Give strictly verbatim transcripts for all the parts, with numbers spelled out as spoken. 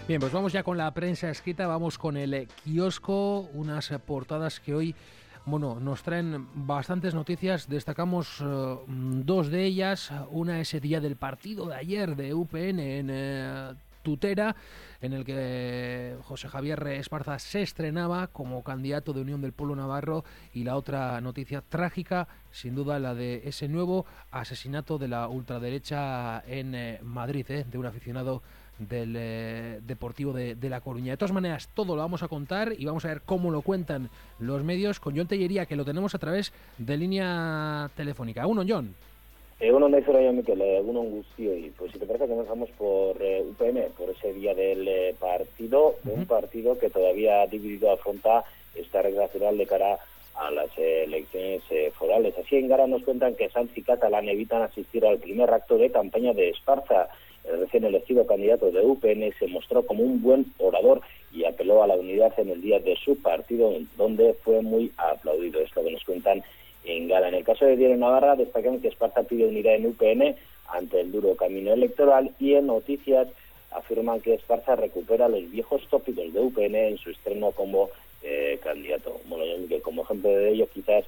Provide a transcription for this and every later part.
Bien, pues vamos ya con la prensa escrita, vamos con el kiosco, unas portadas que hoy, bueno, nos traen bastantes noticias. Destacamos uh, dos de ellas. Una es el día del partido de ayer de U P N en uh, Tutera, en el que José Javier Esparza se estrenaba como candidato de Unión del Pueblo Navarro, y la otra noticia trágica, sin duda, la de ese nuevo asesinato de la ultraderecha en eh, Madrid, eh, de un aficionado del eh, Deportivo de, de La Coruña. De todas maneras, todo lo vamos a contar y vamos a ver cómo lo cuentan los medios con Jon Tellería, que lo tenemos a través de línea telefónica. Uno, Jon. Egunon da Zoraia Mikel, egunon guztioi. Pues si te parece, comenzamos por eh, U P N, por ese día del eh, partido, de un partido que todavía ha dividido, afronta esta regla final de cara a las eh, elecciones eh, forales. Así, en Gara nos cuentan que Sanz y Catalán evitan asistir al primer acto de campaña de Esparza. El recién elegido candidato de U P N se mostró como un buen orador y apeló a la unidad en el día de su partido, donde fue muy aplaudido. Esto que nos cuentan en Gala. En el caso de Diario Navarra, destacan que Esparza pide unidad en U P N ante el duro camino electoral, y en Noticias afirman que Esparza recupera los viejos tópicos de U P N en su estreno como eh, candidato. Bueno, yo que como ejemplo de ello, quizás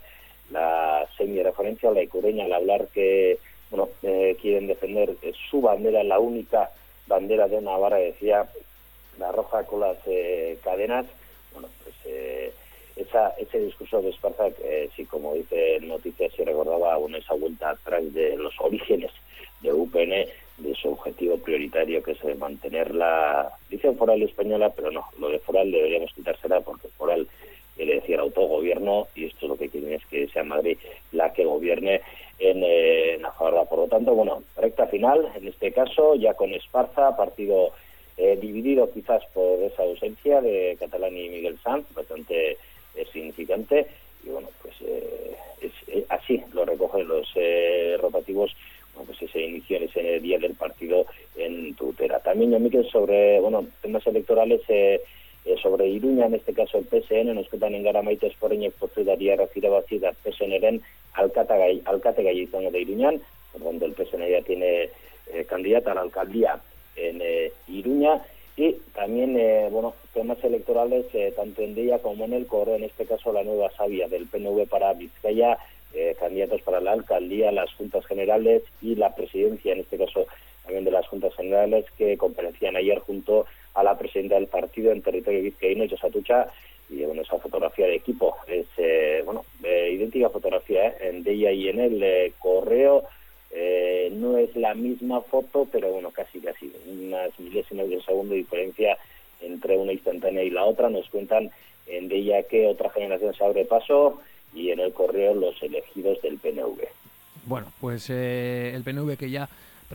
la semi-referencia a la icureña al hablar que bueno eh, quieren defender eh, su bandera, la única bandera de Navarra, decía, la roja con las eh, cadenas. Bueno, pues eh, Esa, ese discurso de Esparza, eh, sí, como dice Noticias, se recordaba bueno, esa vuelta atrás de los orígenes de U P N, de su objetivo prioritario, que es de mantener la, dicen foral española, pero no, lo de foral deberíamos quitársela, porque foral quiere decir autogobierno, y esto lo que quieren es que sea Madrid la que gobierne en eh, Navarra. Por lo tanto, bueno, recta final, en este caso, ya con Esparza, partido eh, dividido quizás por esa ausencia de Catalán y Miguel Sanz, bastante es significante, y bueno, pues eh, es, eh, así lo recogen los eh, rotativos. Bueno, pues ese inicio en ese día del partido en Tutera. También, yo, Miquel, sobre bueno temas electorales, eh, eh, sobre Iruña, en este caso el P S N, nos cuentan en Garamaite Esporeñek Portudaria Rafirabazi da P S Nren Alcate Alcate Gallizano de Iruñán, por donde el P S N ya tiene eh, candidata a la alcaldía en eh, Iruña. Y también, eh, bueno, temas electorales, eh, tanto en Deia como en el Coro, en este caso la nueva savia del P N V para Vizcaya, eh, candidatos para la alcaldía, las juntas generales y la presidencia, en este caso también de las juntas generales, que comparecían ayer junto a la presidenta del partido en territorio vizcaíno, Josa Atutxa. Y bueno, esa fotografía de equipo es, eh, bueno, eh, idéntica fotografía eh, en Deia y en el eh, Correo. Eh, no es la misma foto, pero bueno, casi casi unas milésimas de segundo de diferencia entre una instantánea y la otra. Nos cuentan en de ella que otra generación se abre paso, y en el Correo los elegidos del P N V. Bueno, pues eh, el P N V que ya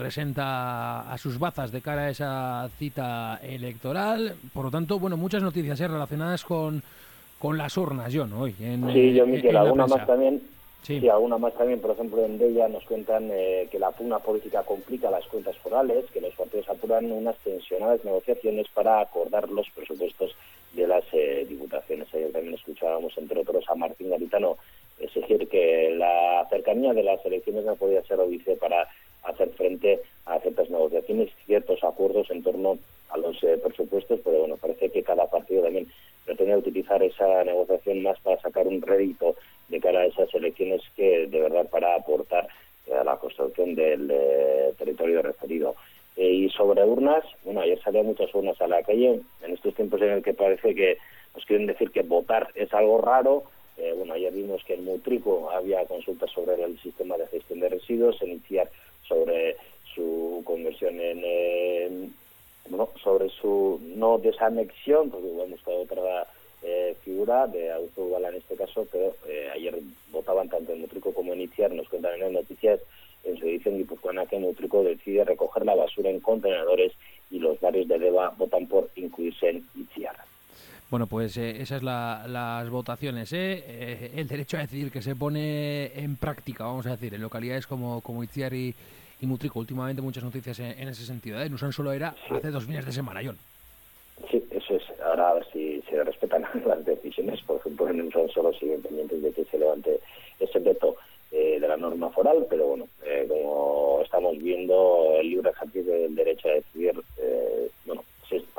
presenta a sus bazas de cara a esa cita electoral. Por lo tanto, bueno, muchas noticias eh, relacionadas con, con las urnas, Jon, hoy. En, sí, yo, Miquel, alguna más también. Sí. Sí, alguna más también, por ejemplo, en Deia nos cuentan eh, que la pugna política complica las cuentas forales, que los partidos apuran unas tensionadas negociaciones para acordar los presupuestos de las eh, diputaciones. Ayer también escuchábamos, entre otros, a Martín Garitano exigir que la cercanía de las elecciones no podía ser óbice para hacer frente a ciertas negociaciones, ciertos acuerdos en torno a los eh, presupuestos, pero bueno, parece que cada partido también pretende utilizar esa negociación más para sacar un rédito de cara a esas elecciones que de verdad para aportar a la construcción del eh, territorio referido. Eh, y sobre urnas, bueno, ayer salían muchas urnas a la calle, en estos tiempos en el que parece que nos quieren decir que votar es algo raro. Eh, bueno, ayer vimos que en Mutrico había consultas sobre el sistema de gestión de residuos, iniciar sobre su conversión en, eh, bueno, sobre su no desanexión, porque hemos buscado otra Eh, figura de Augusto Ubala en este caso, pero eh, ayer votaban tanto en Mutrico como en Itziar. Nos cuentan en las noticias en su edición guipuzcoana que Mutrico decide recoger la basura en contenedores y los barrios de Deva votan por incluirse en Itziar. Bueno, pues eh, esas son la, las votaciones. ¿eh? Eh, el derecho a decidir que se pone en práctica, vamos a decir, en localidades como, como Itziar y, y Mutrico. Últimamente muchas noticias en, en ese sentido. ¿eh? No solo era sí. hace dos fines de semana, Jon. Sí, eso es. Ahora a ver si se respetan las decisiones. Por ejemplo, no son solo siguen pendientes de que se levante ese veto eh, de la norma foral, pero bueno, eh, como estamos viendo, el libre ejercicio del derecho a decidir, eh, bueno, se, parece que se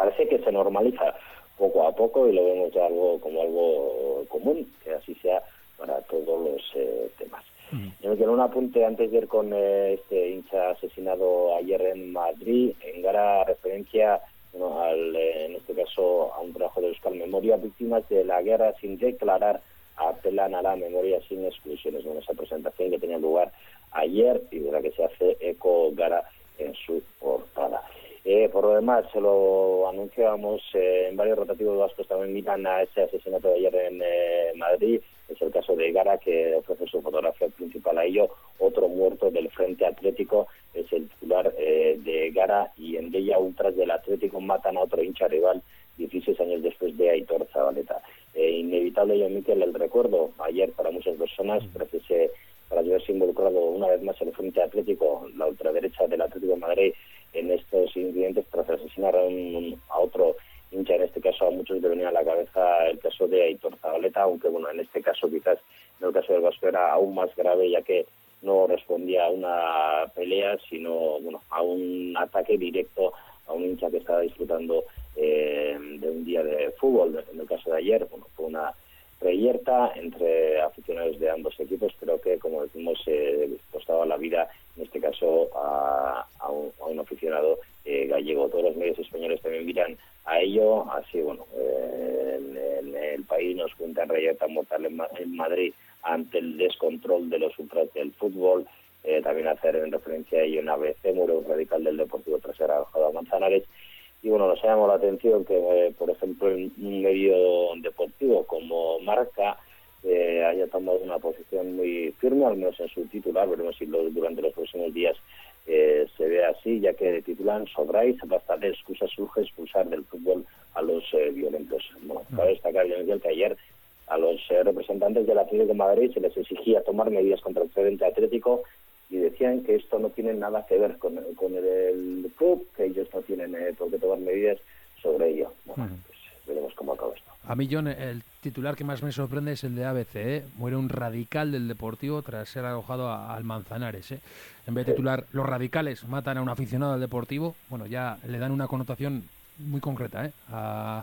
se normaliza poco a poco y lo vemos ya algo como algo común, que así sea para todos los eh, temas. Uh-huh. Yo me quiero un apunte antes de ir con eh, este hincha asesinado ayer en Madrid, en Gara, referencia, bueno, al, eh, en este caso a un trabajo de buscar memoria, víctimas de la guerra sin declarar, apelan a la memoria sin exclusiones. Bueno, esa presentación que tenía lugar ayer y de la que se hace eco Gara en su portada. Eh, por lo demás, se lo anunciábamos, eh, en varios rotativos vascos también miran a ese asesinato de ayer en eh, Madrid. Es el caso de Gara, que ofrece su fotografía principal a ello. Otro muerto del Frente Atlético es el titular eh, de Gara, y en Deia ultras del Atlético matan a otro hincha rival dieciséis años después de Aitor Zabaleta. Eh, inevitable, yo Miquel, el recuerdo ayer para muchas personas, tras ese, para haberse involucrado una vez más el Frente Atlético, la ultraderecha del Atlético de Madrid, en estos incidentes tras asesinar a, un, a otro hincha. En este caso a muchos le venía a la cabeza el caso de Aitor Zabaleta, aunque bueno, en este caso quizás en el caso del Vasco era aún más grave, ya que no respondía a una pelea, sino bueno, a un ataque directo a un hincha que estaba disfrutando eh, de un día de fútbol. En el caso de ayer, bueno, fue una reyerta entre aficionados de ambos equipos, pero que, como decimos, eh, costaba la vida, en este caso, a, a, un, a un aficionado eh, gallego. Todos los medios españoles también miran a ello, así, bueno, eh, en, en el país nos cuentan reyerta mortal en, en Madrid ante el descontrol de los ultras del fútbol. Eh, también hacer en referencia a ello en A B C, muro radical del Deportivo tras ser arrojado a Manzanares. Y bueno, nos ha llamado la atención que, eh, por ejemplo, en un medio deportivo como Marca eh, haya tomado una posición muy firme, al menos en su titular. Veremos si lo, durante los próximos días eh, se ve así, ya que titulan Sobrais, basta de excusas, surge expulsar del fútbol a los eh, violentos. Bueno, cabe destacar que ayer a los eh, representantes del Atlético de Madrid se les exigía tomar medidas contra el Frente Atlético, y decían que esto no tiene nada que ver con, con el, el club, que ellos no tienen eh, por qué tomar medidas sobre ello. Bueno, uh-huh. pues veremos cómo acaba esto. A mí, John, el titular que más me sorprende es el de A B C, ¿eh? Muere un radical del Deportivo tras ser arrojado a, al Manzanares, ¿eh? En vez de titular, sí. Los radicales matan a un aficionado al Deportivo, bueno, ya le dan una connotación muy concreta, ¿eh? a,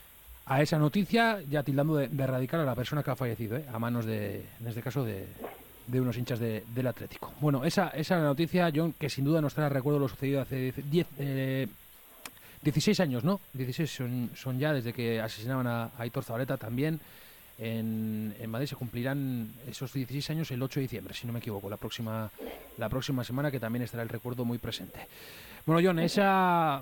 a esa noticia, ya tildando de, de radical a la persona que ha fallecido, ¿eh? A manos de, en este caso, de... de unos hinchas de, del Atlético. Bueno, esa esa noticia, John, que sin duda nos trae recuerdo lo sucedido hace diez, eh, dieciséis años, ¿no? dieciséis son, son ya desde que asesinaban a, a Aitor Zabaleta. También en, en Madrid se cumplirán esos dieciséis años el ocho de diciembre, si no me equivoco, la próxima la próxima semana, que también estará el recuerdo muy presente. Bueno, John, esa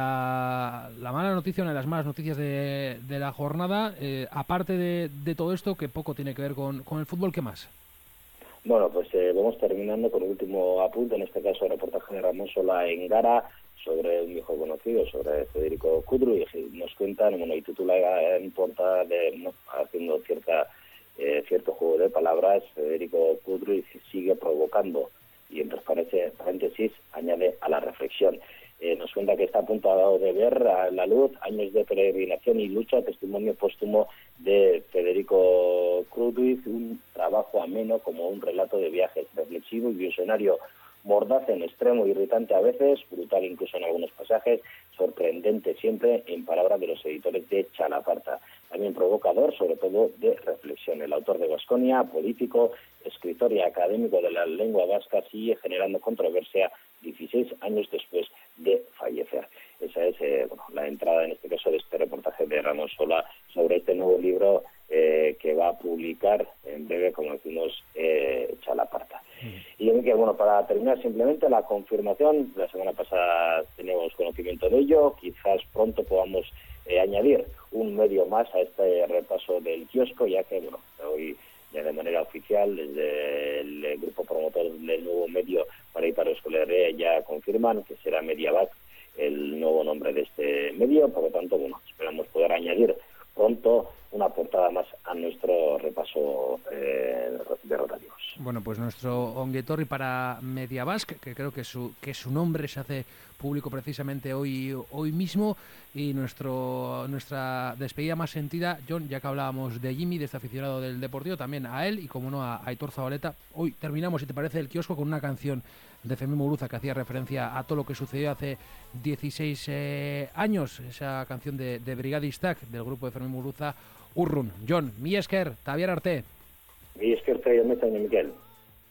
la, la mala noticia, una de las malas noticias de, de la jornada, eh, aparte de, de todo esto, que poco tiene que ver con, con el fútbol, ¿qué más? Bueno, pues eh, vamos terminando con el último apunte, en este caso el reportaje de Ramón Sola en Gara, sobre un viejo conocido, sobre Federico Cudru, y nos cuentan, bueno, y titula en portada de, no, haciendo cierta eh, cierto juego de palabras, Federico Cudru sigue provocando, y entre paréntesis añade a la reflexión. Eh, nos cuenta que está a punto de ver a la luz años de peregrinación y lucha, testimonio póstumo de Federico Cudru, un trabajo ameno como un relato de viajes, reflexivo y visionario, mordaz en extremo, irritante a veces, brutal incluso en algunos pasajes, sorprendente siempre, en palabras de los editores de Chalaparta. También provocador, sobre todo de reflexión. El autor de Baskonia, político, escritor y académico de la lengua vasca, sigue generando controversia dieciséis años después de fallecer. Esa es eh, bueno, la entrada, en este caso, de este reportaje de Ramón Sola sobre este nuevo libro eh, que va a publicar en breve, como decimos, eh, Chalaparta. Mm. Y que, bueno, para terminar, simplemente la confirmación, la semana pasada teníamos conocimiento de ello, quizás pronto podamos eh, añadir un medio más a este repaso del kiosco, ya que, bueno, hoy ya de manera oficial, desde el grupo promotor del nuevo medio para ir para Euskal Herria ya confirman que será Mediabat el nuevo nombre de este medio. Por lo tanto, bueno, esperamos poder añadir pronto una portada más a nuestro repaso eh, de rotativos. Bueno, pues nuestro onguetorri para Mediabasque, que creo que su que su nombre se hace público precisamente hoy hoy mismo, y nuestro nuestra despedida más sentida, Jon, ya que hablábamos de Jimmy, de este aficionado del Deportivo, también a él y como no a Aitor Zabaleta. Hoy terminamos, si te parece, el kiosco con una canción de Fermín Muguruza que hacía referencia a todo lo que sucedió hace dieciséis eh, años, esa canción de, de Brigadistak del grupo de Fermín Muguruza, Urrun. Jon, mi esker, Tabiar Arte. Mi esker, Miquel.